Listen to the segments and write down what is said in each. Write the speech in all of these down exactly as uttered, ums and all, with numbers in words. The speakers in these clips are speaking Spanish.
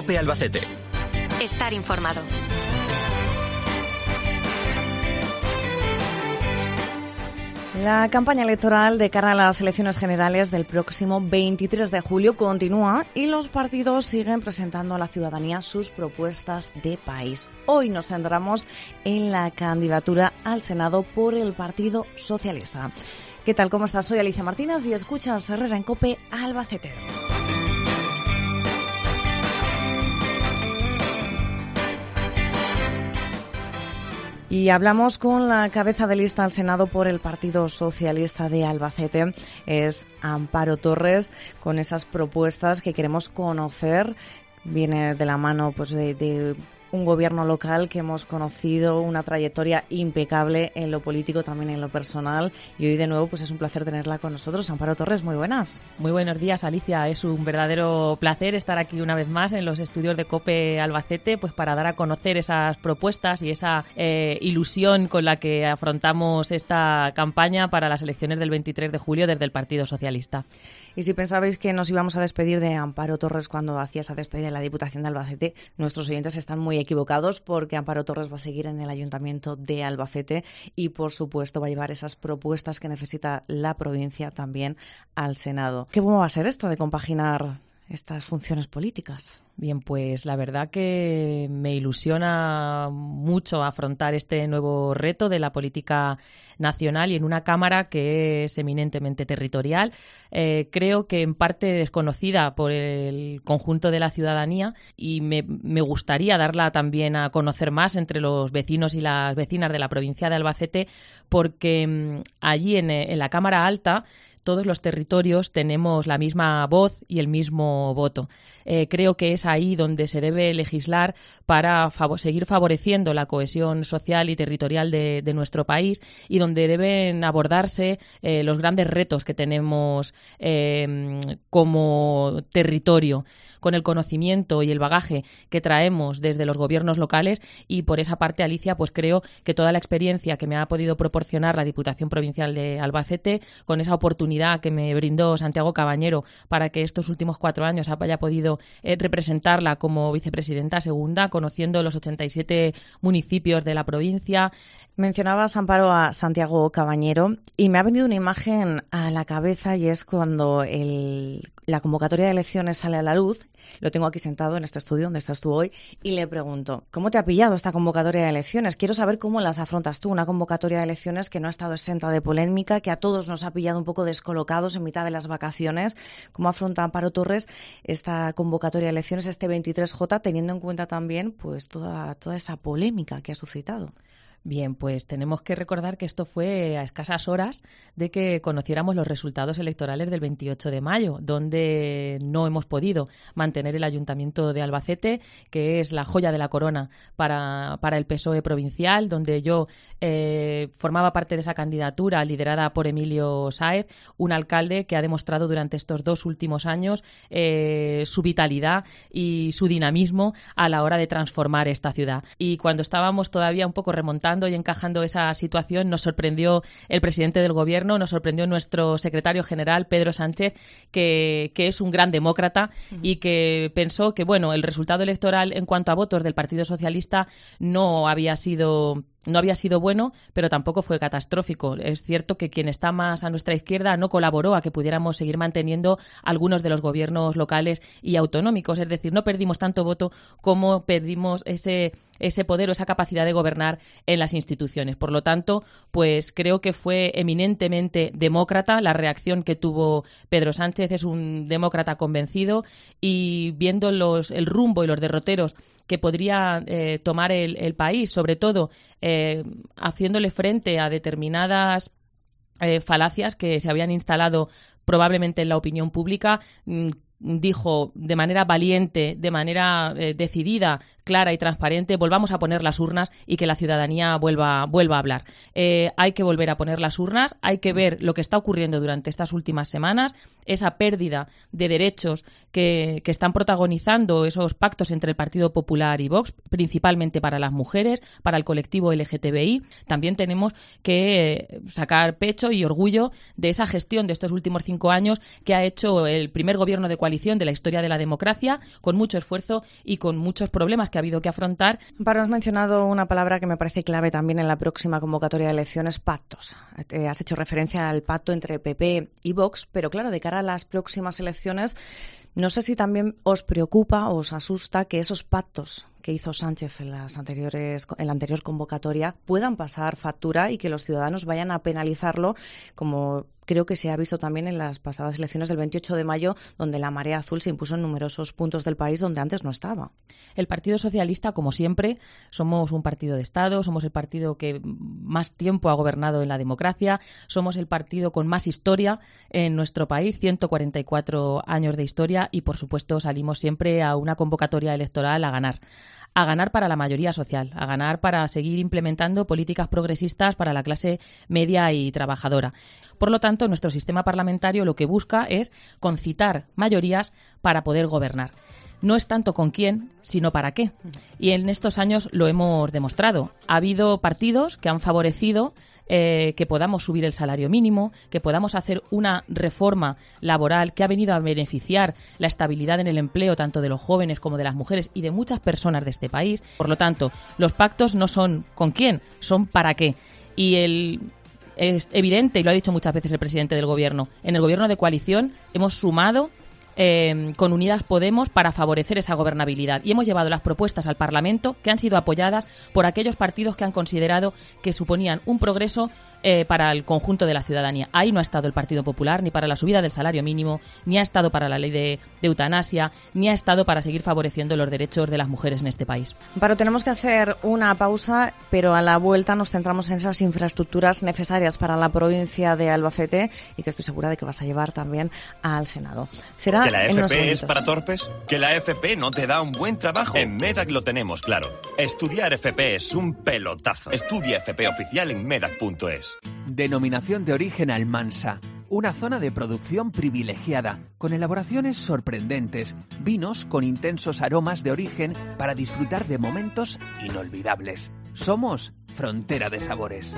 COPE Albacete. Estar informado. La campaña electoral de cara a las elecciones generales del próximo veintitrés de julio continúa y los partidos siguen presentando a la ciudadanía sus propuestas de país. Hoy nos centramos en la candidatura al Senado por el Partido Socialista. ¿Qué tal? ¿Cómo estás? Soy Alicia Martínez y escuchas Herrera en COPE Albacete. Y hablamos con la cabeza de lista al Senado por el Partido Socialista de Albacete, es Amparo Torres, con esas propuestas que queremos conocer. Viene de la mano pues de, de un gobierno local que hemos conocido, una trayectoria impecable en lo político, también en lo personal. Y hoy de nuevo pues es un placer tenerla con nosotros. Amparo Torres, muy buenas. Muy buenos días, Alicia. Es un verdadero placer estar aquí una vez más en los estudios de COPE Albacete, pues para dar a conocer esas propuestas y esa eh, ilusión con la que afrontamos esta campaña para las elecciones del veintitrés de julio desde el Partido Socialista. Y si pensabais que nos íbamos a despedir de Amparo Torres cuando hacía esa despedida de la Diputación de Albacete, nuestros oyentes están muy equivocados, porque Amparo Torres va a seguir en el Ayuntamiento de Albacete y, por supuesto, va a llevar esas propuestas que necesita la provincia también al Senado. ¿Qué cómo va a ser esto de compaginar estas funciones políticas? Bien, pues la verdad que me ilusiona mucho afrontar este nuevo reto de la política nacional y en una Cámara que es eminentemente territorial. Eh, creo que en parte desconocida por el conjunto de la ciudadanía y me, me gustaría darla también a conocer más entre los vecinos y las vecinas de la provincia de Albacete, porque mmm, allí en, en la Cámara Alta todos los territorios tenemos la misma voz y el mismo voto. Eh, creo que es ahí donde se debe legislar para fav- seguir favoreciendo la cohesión social y territorial de, de nuestro país y donde deben abordarse eh, los grandes retos que tenemos eh, como territorio, con el conocimiento y el bagaje que traemos desde los gobiernos locales. Y por esa parte, Alicia, pues creo que toda la experiencia que me ha podido proporcionar la Diputación Provincial de Albacete, con esa oportunidad que me brindó Santiago Cabañero para que estos últimos cuatro años haya podido eh, representarla como vicepresidenta segunda, conociendo los ochenta y siete municipios de la provincia. Mencionabas, Amparo, a Santiago Cabañero y me ha venido una imagen a la cabeza y es cuando el, la convocatoria de elecciones sale a la luz. Lo tengo aquí sentado en este estudio donde estás tú hoy y le pregunto, ¿cómo te ha pillado esta convocatoria de elecciones? Quiero saber cómo las afrontas tú, una convocatoria de elecciones que no ha estado exenta de polémica, que a todos nos ha pillado un poco descolocados en mitad de las vacaciones. ¿Cómo afronta Amparo Torres esta convocatoria de elecciones, este veintitrés J, teniendo en cuenta también pues toda, toda esa polémica que ha suscitado? Bien, pues tenemos que recordar que esto fue a escasas horas de que conociéramos los resultados electorales del veintiocho de mayo, donde no hemos podido mantener el Ayuntamiento de Albacete, que es la joya de la corona para, para el P S O E provincial, donde yo eh, formaba parte de esa candidatura liderada por Emilio Sáez, un alcalde que ha demostrado durante estos dos últimos años eh, su vitalidad y su dinamismo a la hora de transformar esta ciudad. Y cuando estábamos todavía un poco remontando y encajando esa situación, nos sorprendió el presidente del gobierno, nos sorprendió nuestro secretario general, Pedro Sánchez, que, que es un gran demócrata uh-huh. y que pensó que, bueno, el resultado electoral en cuanto a votos del Partido Socialista no había sido... No había sido bueno, pero tampoco fue catastrófico. Es cierto que quien está más a nuestra izquierda no colaboró a que pudiéramos seguir manteniendo algunos de los gobiernos locales y autonómicos. Es decir, no perdimos tanto voto como perdimos ese, ese poder o esa capacidad de gobernar en las instituciones. Por lo tanto, pues creo que fue eminentemente demócrata la reacción que tuvo Pedro Sánchez. Es un demócrata convencido y viendo los, el rumbo y los derroteros que podría eh, tomar el, el país, sobre todo eh, haciéndole frente a determinadas eh, falacias que se habían instalado probablemente en la opinión pública, mmm, dijo de manera valiente, de manera eh, decidida, clara y transparente, volvamos a poner las urnas y que la ciudadanía vuelva, vuelva a hablar. Eh, hay que volver a poner las urnas, hay que ver lo que está ocurriendo durante estas últimas semanas, esa pérdida de derechos que, que están protagonizando esos pactos entre el Partido Popular y Vox, principalmente para las mujeres, para el colectivo L G T B I. También tenemos que eh, sacar pecho y orgullo de esa gestión de estos últimos cinco años que ha hecho el primer gobierno de coalición de la historia de la democracia, con mucho esfuerzo y con muchos problemas que ha habido que afrontar. Amparo, has mencionado una palabra que me parece clave también en la próxima convocatoria de elecciones: pactos. Eh, has hecho referencia al pacto entre P P y Vox, pero claro, de cara a las próximas elecciones, no sé si también os preocupa o os asusta que esos pactos que hizo Sánchez en las anteriores, en la anterior convocatoria puedan pasar factura y que los ciudadanos vayan a penalizarlo, como creo que se ha visto también en las pasadas elecciones del veintiocho de mayo, donde la marea azul se impuso en numerosos puntos del país donde antes no estaba. El Partido Socialista, como siempre, somos un partido de Estado, somos el partido que más tiempo ha gobernado en la democracia, somos el partido con más historia en nuestro país, ciento cuarenta y cuatro años de historia, y por supuesto salimos siempre a una convocatoria electoral a ganar. a ganar para la mayoría social, a ganar para seguir implementando políticas progresistas para la clase media y trabajadora. Por lo tanto, nuestro sistema parlamentario lo que busca es concitar mayorías para poder gobernar. No es tanto con quién, sino para qué. Y en estos años lo hemos demostrado. Ha habido partidos que han favorecido eh, que podamos subir el salario mínimo, que podamos hacer una reforma laboral que ha venido a beneficiar la estabilidad en el empleo tanto de los jóvenes como de las mujeres y de muchas personas de este país. Por lo tanto, los pactos no son con quién, son para qué. Y el... es evidente, y lo ha dicho muchas veces el presidente del Gobierno, en el Gobierno de coalición hemos sumado Eh, con Unidas Podemos para favorecer esa gobernabilidad. Y hemos llevado las propuestas al Parlamento que han sido apoyadas por aquellos partidos que han considerado que suponían un progreso eh, para el conjunto de la ciudadanía. Ahí no ha estado el Partido Popular ni para la subida del salario mínimo, ni ha estado para la ley de, de eutanasia, ni ha estado para seguir favoreciendo los derechos de las mujeres en este país. Pero tenemos que hacer una pausa, pero a la vuelta nos centramos en esas infraestructuras necesarias para la provincia de Albacete y que estoy segura de que vas a llevar también al Senado. Será ¿Que la F P es para torpes? ¿Que la F P no te da un buen trabajo? En Medac lo tenemos claro. Estudiar F P es un pelotazo. Estudia F P oficial en medac punto es. Denominación de origen Almansa. Una zona de producción privilegiada, con elaboraciones sorprendentes, vinos con intensos aromas de origen para disfrutar de momentos inolvidables. Somos Frontera de Sabores.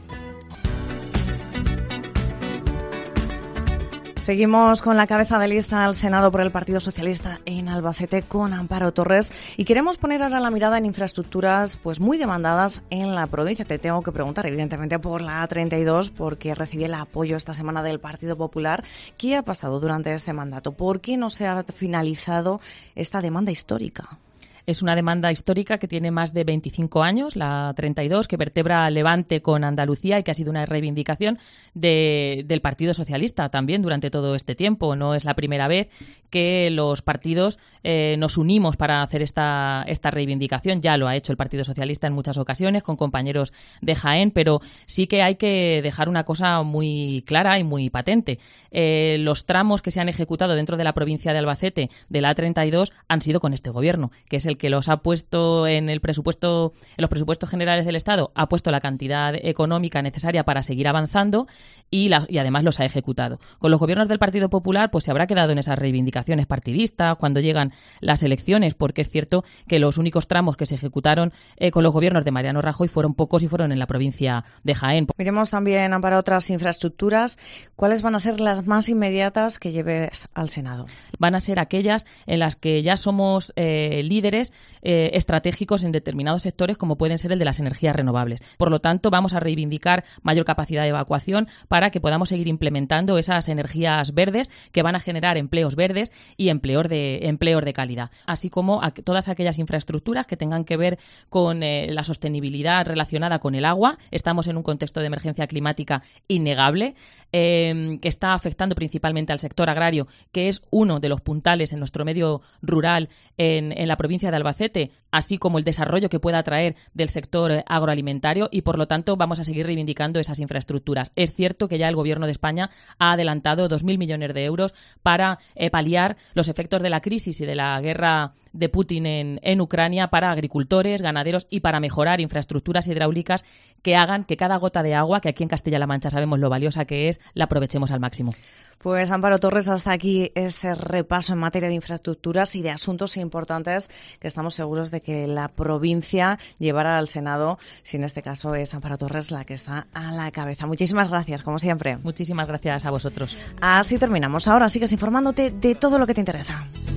Seguimos con la cabeza de lista al Senado por el Partido Socialista en Albacete con Amparo Torres y queremos poner ahora la mirada en infraestructuras pues muy demandadas en la provincia. Te tengo que preguntar evidentemente por la A treinta y dos porque recibí el apoyo esta semana del Partido Popular. ¿Qué ha pasado durante este mandato? ¿Por qué no se ha finalizado esta demanda histórica? Es una demanda histórica que tiene más de veinticinco años, la treinta y dos, que vertebra Levante con Andalucía y que ha sido una reivindicación de, del Partido Socialista también durante todo este tiempo. No es la primera vez que los partidos eh, nos unimos para hacer esta, esta reivindicación. Ya lo ha hecho el Partido Socialista en muchas ocasiones con compañeros de Jaén, pero sí que hay que dejar una cosa muy clara y muy patente. Eh, los tramos que se han ejecutado dentro de la provincia de Albacete de la A treinta y dos han sido con este gobierno, que es el que los ha puesto en el presupuesto, en los presupuestos generales del Estado, ha puesto la cantidad económica necesaria para seguir avanzando y, la, y además los ha ejecutado. Con los gobiernos del Partido Popular pues se habrá quedado en esas reivindicaciones partidistas cuando llegan las elecciones, porque es cierto que los únicos tramos que se ejecutaron eh, con los gobiernos de Mariano Rajoy fueron pocos y fueron en la provincia de Jaén. Miremos también para otras infraestructuras. ¿Cuáles van a ser las más inmediatas que lleves al Senado? Van a ser aquellas en las que ya somos eh, líderes eh, estratégicos en determinados sectores, como pueden ser el de las energías renovables. Por lo tanto, vamos a reivindicar mayor capacidad de evacuación para que podamos seguir implementando esas energías verdes que van a generar empleos verdes y empleos de, empleos de calidad, así como a todas aquellas infraestructuras que tengan que ver con eh, la sostenibilidad relacionada con el agua. Estamos en un contexto de emergencia climática innegable, eh, que está afectando principalmente al sector agrario, que es uno de los puntales en nuestro medio rural en, en la provincia de Albacete, así como el desarrollo que pueda traer del sector agroalimentario, y por lo tanto vamos a seguir reivindicando esas infraestructuras. Es cierto que ya el Gobierno de España ha adelantado dos mil millones de euros para eh, paliar los efectos de la crisis y de la guerra de Putin en, en Ucrania para agricultores, ganaderos y para mejorar infraestructuras hidráulicas que hagan que cada gota de agua, que aquí en Castilla-La Mancha sabemos lo valiosa que es, la aprovechemos al máximo. Pues Amparo Torres, hasta aquí ese repaso en materia de infraestructuras y de asuntos importantes que estamos seguros de que la provincia llevará al Senado, si en este caso es Amparo Torres la que está a la cabeza. Muchísimas gracias, como siempre. Muchísimas gracias a vosotros. Así terminamos. Ahora sigues informándote de todo lo que te interesa.